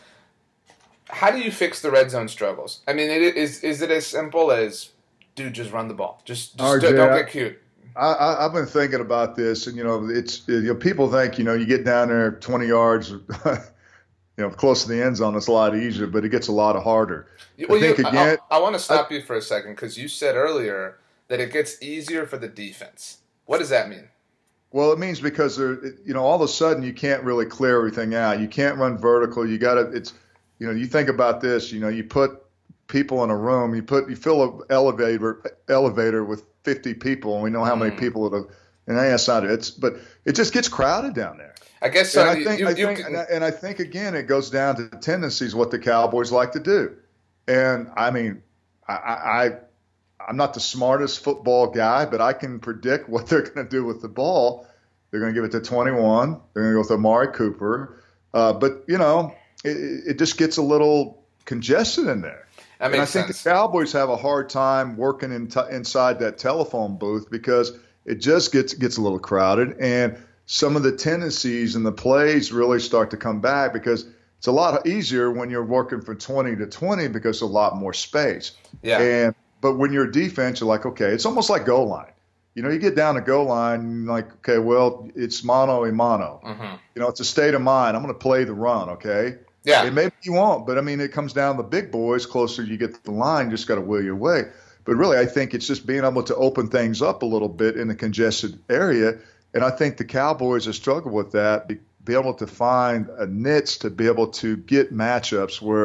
How do you fix the red zone struggles? I mean, it, is is it as simple as, dude, just run the ball. Just, just R J, don't get cute. I, I, I've been thinking about this, and you know, it's you know, people think you know you get down there twenty yards, you know, close to the end zone, it's a lot easier, but it gets a lot harder. Well, I think you, again, I, I want to stop I, you for a second because you said earlier that it gets easier for the defense. What does that mean? Well, it means because there, you know, all of a sudden you can't really clear everything out. You can't run vertical. You got to. It's, you know, you think about this. You know, you put people in a room. You put you fill an elevator elevator with fifty people, and we know how mm. many people it. And that's not it. It's but it just gets crowded down there. I guess so. And I think, you, I you, think you, and, I, and I think again it goes down to the tendencies what the Cowboys like to do. And I mean, I, I I'm not the smartest football guy, but I can predict what they're going to do with the ball. They're going to give it to twenty-one. They're going to go with Amari Cooper. Uh, but you know, it, it just gets a little congested in there. That makes and I sense. think the Cowboys have a hard time working in t- inside that telephone booth because it just gets gets a little crowded, and some of the tendencies and the plays really start to come back because it's a lot easier when you're working from twenty to twenty because there's a lot more space. Yeah. And but when you're defense, you're like, okay, it's almost like goal line. You know, you get down to goal line, like, okay, well, it's mano a mano. Mm-hmm. You know, it's a state of mind. I'm going to play the run, okay? Yeah. And maybe you won't, but I mean, it comes down to the big boys. Closer you get to the line, you just got to will your way. But really, I think it's just being able to open things up a little bit in a congested area. And I think the Cowboys have struggled with that, be, be able to find a niche to be able to get matchups where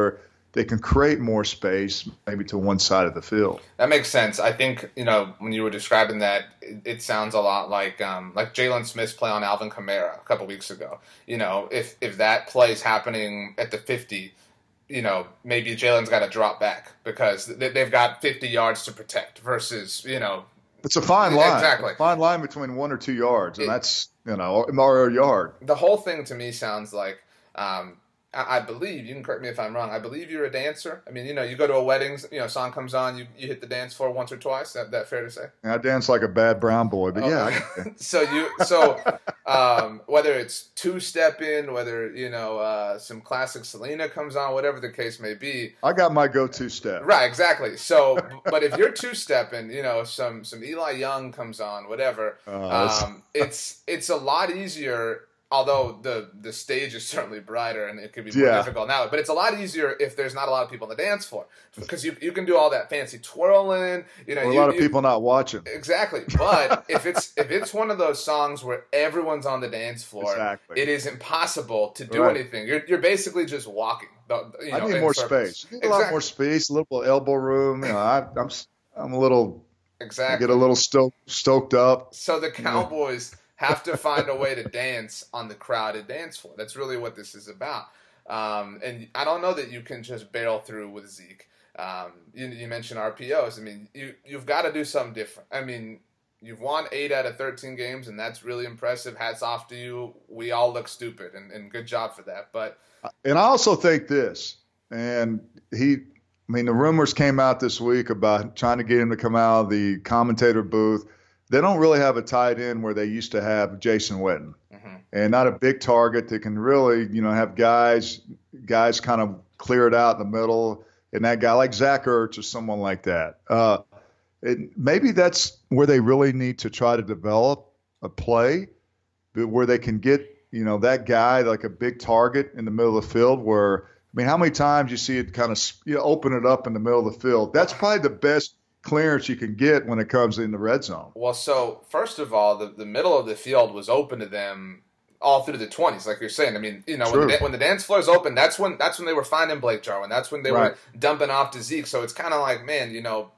they can create more space, maybe to one side of the field. That makes sense. I think, you know, when you were describing that, it, it sounds a lot like um, like Jalen Smith's play on Alvin Kamara a couple weeks ago. You know, if if that play is happening at the fifty, you know, maybe Jalen's got to drop back because they, they've got fifty yards to protect versus, you know. It's a fine line. Exactly. A fine line between one or two yards, and it, that's, you know, or a yard. The whole thing to me sounds like um, – I believe, you can correct me if I'm wrong, I believe you're a dancer. I mean, you know, you go to a wedding, you know, song comes on, you, you hit the dance floor once or twice. That that fair to say? I dance like a bad brown boy, but oh. yeah. I so you so um, whether it's two-step in, whether, you know, uh, some classic Selena comes on, whatever the case may be. I got my go-to step. Right, exactly. So, but if you're two-stepping, you know, some some Eli Young comes on, whatever, uh, um, it's it's a lot easier. Although the, the stage is certainly brighter and it could be more yeah. difficult now. But it's a lot easier if there's not a lot of people on the dance floor. Because you you can do all that fancy twirling. You know, or a you, lot of you, people not watching. Exactly. But if it's if it's one of those songs where everyone's on the dance floor, exactly. it is impossible to do right. anything. You're you're basically just walking. You know, I need more circles. space. You need exactly. a lot more space, a little elbow room. You know, I, I'm I'm a little exactly. I get a little stoked stoked up. So the Cowboys have to find a way to dance on the crowded dance floor. That's really what this is about. Um, and I don't know that you can just barrel through with Zeke. Um, you, you mentioned R P Os. I mean, you, you've got to do something different. I mean, you've won eight out of thirteen games, and that's really impressive. Hats off to you. We all look stupid, and, and good job for that. But And I also think this, and he, I mean, the rumors came out this week about trying to get him to come out of the commentator booth. They don't really have a tight end where they used to have Jason Witten, mm-hmm. and not a big target that can really, you know, have guys guys kind of clear it out in the middle, and that guy like Zach Ertz or someone like that. Uh, it, maybe that's where they really need to try to develop a play where they can get, you know, that guy like a big target in the middle of the field where, I mean, how many times you see it kind of, you know, open it up in the middle of the field? That's probably the best clearance you can get when it comes in the red zone. Well, so first of all, the, the middle of the field was open to them all through the twenties, like you're saying. I mean, you know, when the, when the dance floor is open, that's when that's when they were finding Blake Jarwin. That's when they right. were dumping off to Zeke. So it's kind of like, man, you know,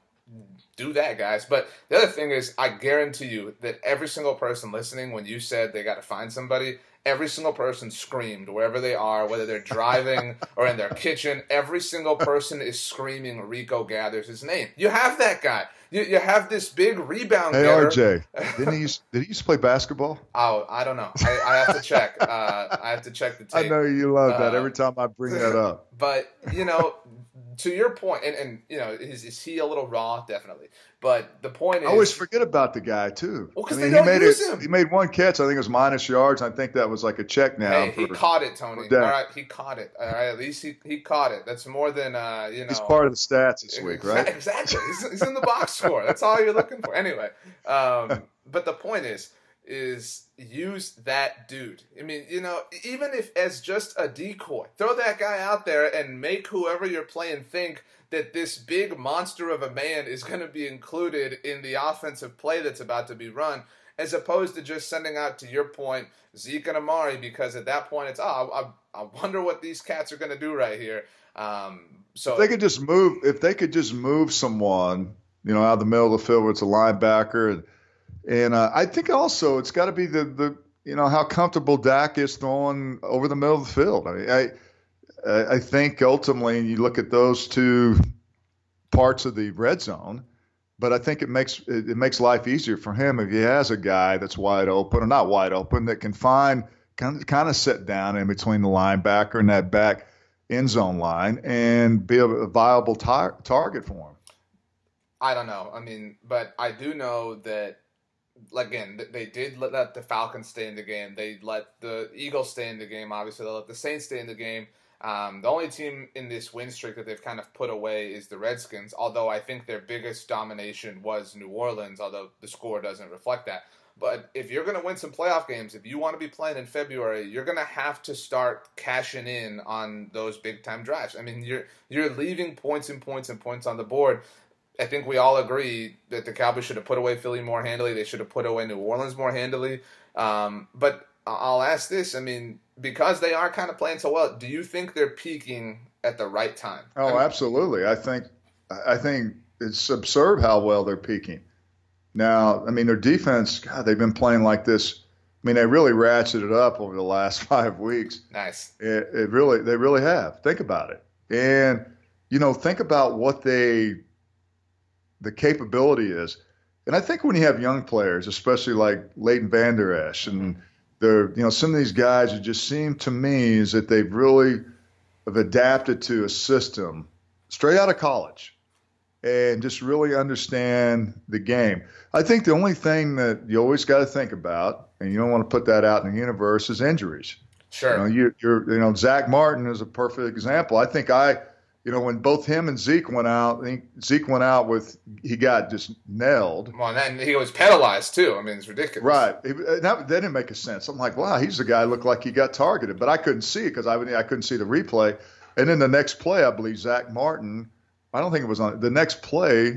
do that, guys. But the other thing is, I guarantee you that every single person listening, when you said they got to find somebody, every single person screamed wherever they are, whether they're driving or in their kitchen. Every single person is screaming Rico Gathers his name. You have that guy. You you have this big rebound hey, getter. R J, didn't he used, did he used to play basketball? Oh, I don't know. I, I have to check. Uh, I have to check the tape. I know you love uh, that every time I bring that up. But, you know, to your point, and, and you know, is, is he a little raw? Definitely. But the point is, I always forget about the guy too. Well, because I mean, they don't he made use it, him. He made one catch. I think it was minus yards. I think that was like a check now. Hey, for, he caught it, Tony. All right, he caught it. All right, at least he, he caught it. That's more than uh, you know. He's part of the stats this week, right? Exactly. He's, he's in the box score. That's all you're looking for. Anyway, um, but the point is, is use that dude. I mean, you know, even if as just a decoy, throw that guy out there and make whoever you're playing think that this big monster of a man is going to be included in the offensive play that's about to be run, as opposed to just sending out, to your point, Zeke and Amari, because at that point it's, oh, I, I wonder what these cats are going to do right here. Um, so if they could just move, if they could just move someone, you know, out of the middle of the field where it's a linebacker, and, and uh, I think also it's got to be the the you know how comfortable Dak is throwing over the middle of the field. I mean, I. I think ultimately you look at those two parts of the red zone, but I think it makes it makes life easier for him if he has a guy that's wide open or not wide open that can find kind of, kind of sit down in between the linebacker and that back end zone line and be a, a viable tar- target for him. I don't know. I mean, but I do know that, again, they did let the Falcons stay in the game. They let the Eagles stay in the game. Obviously, they let the Saints stay in the game. Um, the only team in this win streak that they've kind of put away is the Redskins, although I think their biggest domination was New Orleans, although the score doesn't reflect that. But if you're going to win some playoff games, if you want to be playing in February, you're going to have to start cashing in on those big-time drives. I mean, you're you're leaving points and points and points on the board. I think we all agree that the Cowboys should have put away Philly more handily. They should have put away New Orleans more handily. Um, but I'll ask this. I mean, because they are kind of playing so well, do you think they're peaking at the right time? Oh, I mean, absolutely. I think I think it's absurd how well they're peaking. Now, I mean, their defense, God, they've been playing like this. I mean, they really ratcheted up over the last five weeks. Nice. It, it really, they really have. Think about it. And, you know, think about what they, the capability is. And I think when you have young players, especially like Leighton Vander Esch, and they're, you know, some of these guys, it just seem to me is that they've really have adapted to a system straight out of college and just really understand the game. I think the only thing that you always got to think about, and you don't want to put that out in the universe, is injuries. Sure. You know, you, you're, you know, Zach Martin is a perfect example. I think I, you know, when both him and Zeke went out, I think Zeke went out with, he got just nailed. Well, and then he was penalized too. I mean, it's ridiculous. Right. It, that, that didn't make a sense. I'm like, wow, he's the guy who looked like he got targeted, but I couldn't see it because I, I couldn't see the replay. And then the next play, I believe Zach Martin, I don't think it was on the next play,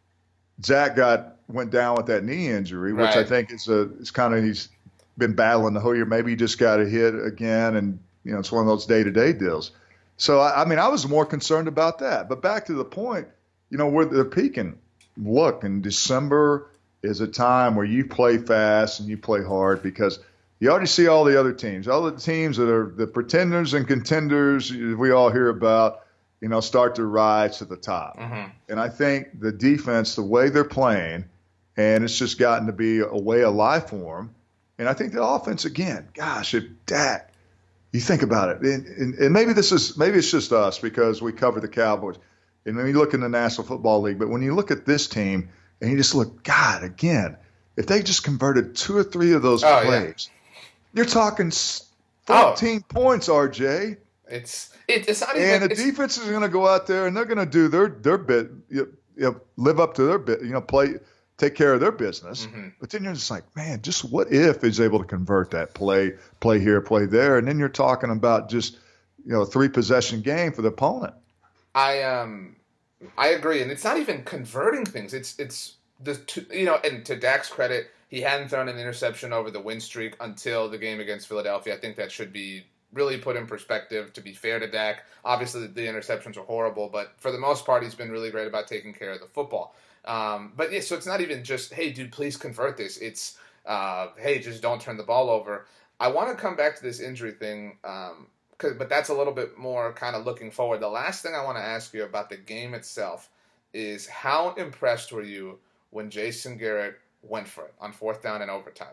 Zach got, went down with that knee injury, which Right. I think is a, it's kind of, he's been battling the whole year. Maybe he just got a hit again. And, you know, it's one of those day to day deals. So, I, I mean, I was more concerned about that. But back to the point, you know, where they're peaking. Look, in December is a time where you play fast and you play hard because you already see all the other teams, all the teams that are the pretenders and contenders we all hear about, you know, start to rise to the top. Mm-hmm. And I think the defense, the way they're playing, and it's just gotten to be a way of life for them. And I think the offense, again, gosh, if Dak, you think about it, and, and, and maybe this is maybe it's just us because we cover the Cowboys, and when you look in the National Football League, but when you look at this team and you just look, God, again, if they just converted two or three of those Oh, plays, yeah. You're talking fourteen oh. points, R J. It's it, it's not even. And the it's, defense is going to go out there and they're going to do their their bit, you know, live up to their bit, you know, play. Take care of their business. Mm-hmm. But then you're just like, man, just what if he's able to convert that play, play here, play there, and then you're talking about just, you know, a three possession game for the opponent. I um I agree, and it's not even converting things. It's it's the two, you know, and to Dak's credit, he hadn't thrown an interception over the win streak until the game against Philadelphia. I think that should be really put in perspective. To be fair to Dak, obviously the interceptions are horrible, but for the most part, he's been really great about taking care of the football. Um, but yeah, so it's not even just, hey, dude, please convert this. It's, uh, hey, just don't turn the ball over. I want to come back to this injury thing, um, cause, but that's a little bit more kind of looking forward. The last thing I want to ask you about the game itself is how impressed were you when Jason Garrett went for it on fourth down and overtime?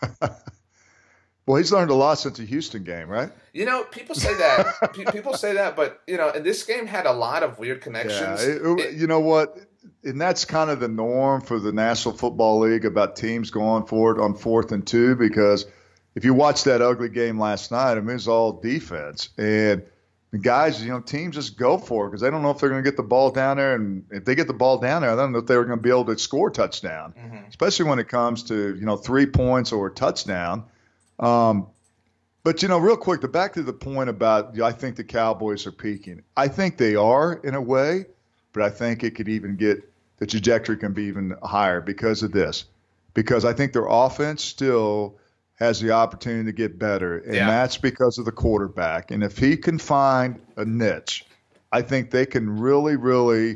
Well, he's learned a lot since the Houston game, right? You know, people say that. people say that, but, you know, and this game had a lot of weird connections. Yeah, it, it, you know what? And that's kind of the norm for the National Football League about teams going for it on fourth and two, because if you watch that ugly game last night, I mean, it was all defense. And the guys, you know, teams just go for it because they don't know if they're going to get the ball down there. And if they get the ball down there, I don't know if they were going to be able to score a touchdown, mm-hmm. especially when it comes to, you know, three points or a touchdown. Um, but, you know, real quick, to back to the point about, I think the Cowboys are peaking. I think they are in a way, but I think it could even get, the trajectory can be even higher because of this. Because I think their offense still has the opportunity to get better, and yeah. that's because of the quarterback. And if he can find a niche, I think they can really, really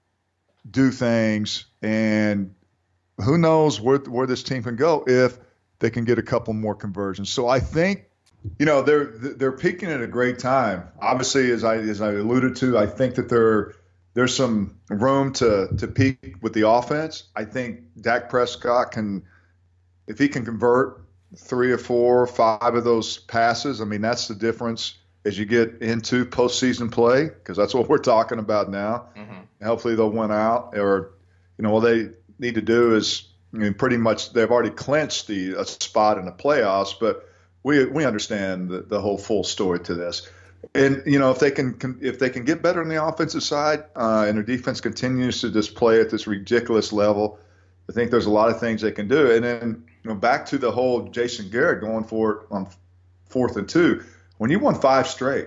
do things, and who knows where where this team can go if they can get a couple more conversions. So I think, you know, they're they're peaking at a great time. Obviously, as I as I alluded to, I think that they're there's some room to to peak with the offense. I think Dak Prescott can, if he can convert three or four or five of those passes, I mean, that's the difference as you get into postseason play, because that's what we're talking about now. Mm-hmm. Hopefully they'll win out, or, you know, what they need to do is, I mean, pretty much they've already clinched the a spot in the playoffs, but we we understand the, the whole full story to this. And, you know, if they can if they can get better on the offensive side uh, and their defense continues to just play at this ridiculous level, I think there's a lot of things they can do. And then, you know, back to the whole Jason Garrett going for it on fourth and two. When you won five straight,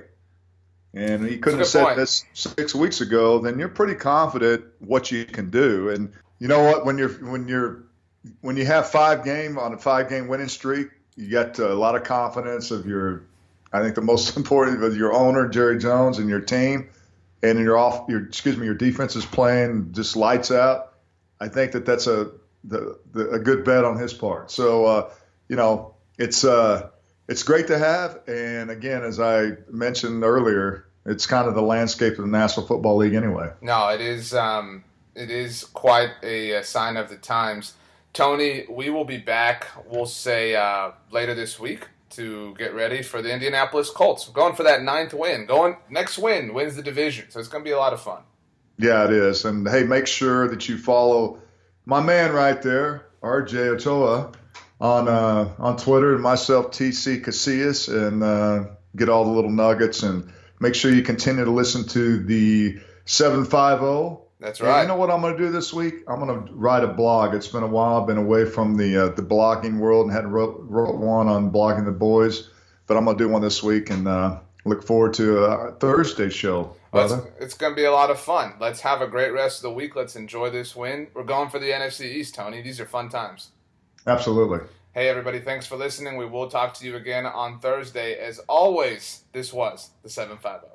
and you couldn't have said point. this six weeks ago, then you're pretty confident what you can do. And you know what? When you're when you're when you have five game on a five game winning streak, you got a lot of confidence of your, I think the most important of your owner, Jerry Jones, and your team, and your off, your excuse me, your defense is playing just lights out. I think that that's a the, the, a good bet on his part. So, uh, you know, it's uh, it's great to have. And again, as I mentioned earlier, it's kind of the landscape of the National Football League anyway. No, it is. Um, it is quite a, a sign of the times. Tony, we will be back, we'll say, uh, later this week to get ready for the Indianapolis Colts. We're going for that ninth win. Going next win wins the division, so it's going to be a lot of fun. Yeah, it is. And, hey, make sure that you follow my man right there, R J Ochoa, on uh, on Twitter, and myself, T C Casillas, and uh, get all the little nuggets. And make sure you continue to listen to the seven fifty. That's right. And you know what I'm going to do this week? I'm going to write a blog. It's been a while. I've been away from the uh, the blogging world and hadn't wrote, wrote one on Blogging the Boys. But I'm going to do one this week and uh, look forward to a Thursday show. Well, it's it's going to be a lot of fun. Let's have a great rest of the week. Let's enjoy this win. We're going for the N F C East, Tony. These are fun times. Absolutely. Hey, everybody. Thanks for listening. We will talk to you again on Thursday. As always, this was the seven fifty.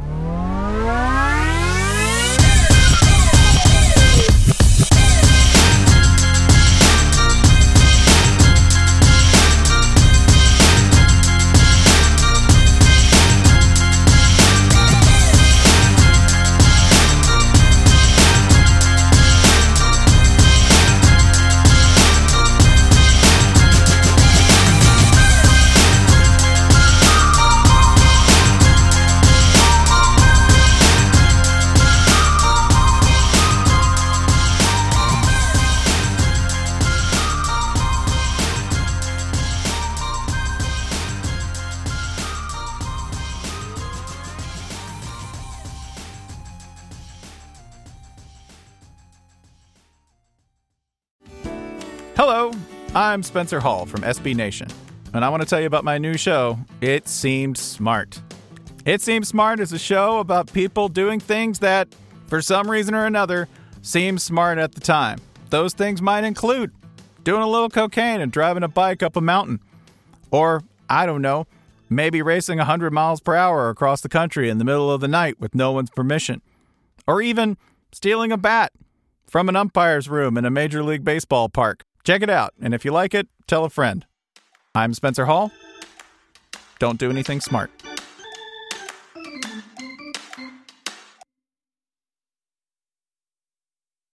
Hello, I'm Spencer Hall from S B Nation, and I want to tell you about my new show, It Seemed Smart. It Seemed Smart is a show about people doing things that, for some reason or another, seem smart at the time. Those things might include doing a little cocaine and driving a bike up a mountain. Or, I don't know, maybe racing one hundred miles per hour across the country in the middle of the night with no one's permission. Or even stealing a bat from an umpire's room in a Major League Baseball park. Check it out, and if you like it, tell a friend. I'm Spencer Hall. Don't do anything smart.